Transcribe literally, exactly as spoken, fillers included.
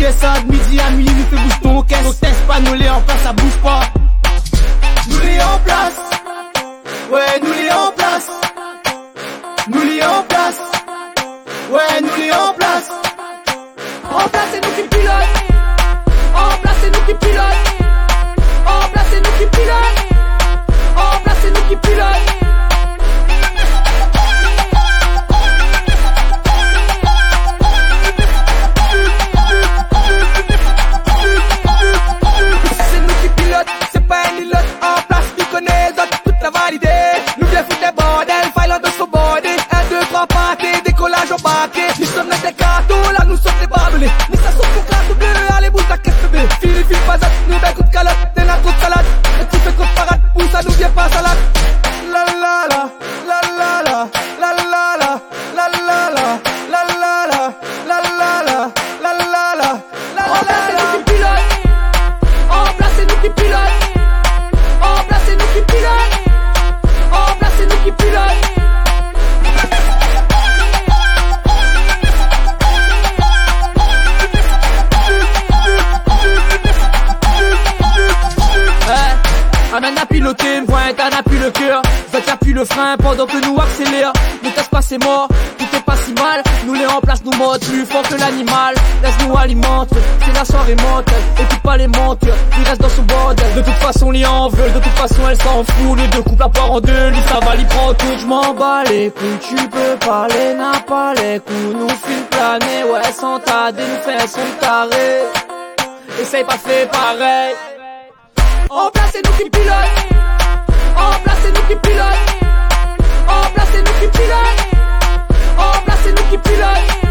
Midi et ça, de midi à minuit, fais bouge ton caisse. Nos tests pas, nous les en place, ça bouge pas. Nous les en place. Ouais, nous les en place. Nous les en place. Ouais, nous les en place. En place, c'est nous qui pilote. En place, c'est nous qui pilote. En place, c'est nous qui pilote. En place, c'est nous qui pilote. C'est nous qui pilote, c'est pas un pilote. En place, tu connais les autres, toute la validée. Nous viens foutre des bordels, file de son bordé. Un, deux, trois pâtés, décollage au baquet. Nous sommes des cartons, là nous sommes des barbelés. Mais ça saute pour carte bleue, allez bouge ta caisse bébé. Fili, file, pas nous ben coup de calotte, t'es un coup de salade. Et tu fais contre parade, pour ça nous vient pas salade. La la la, la la la, la la la, la la la, la la la, la la la, la la la. En place c'est nous qui pilote. En place c'est nous qui pilote. En place c'est nous qui pilote. En place c'est nous qui pilote. Amène à piloter, pointe, t'en as plus le cœur. Zach appuie le frein pendant que nous accélère. Ne casse pas, c'est mort, tout est pas si mal. Nous les remplace, nous mode plus fort que l'animal. Laisse-nous alimente, c'est la soirée monte. Écoute pas les montes, il reste dans son bordel. De toute façon, l'y en veut, de toute façon, elle s'en fout. Les deux couples à part en deux, lui ça va, l'y prend tout. J'm'en bats les couilles, tu peux parler, n'a pas les coups. Nous file planer, ouais, sans t'ader, nous fait son taré. Essaye pas de faire pareil. En place c'est nous qui pilote. En place c'est nous qui pilote. En place c'est nous qui pilote. En place c'est nous qui pilote.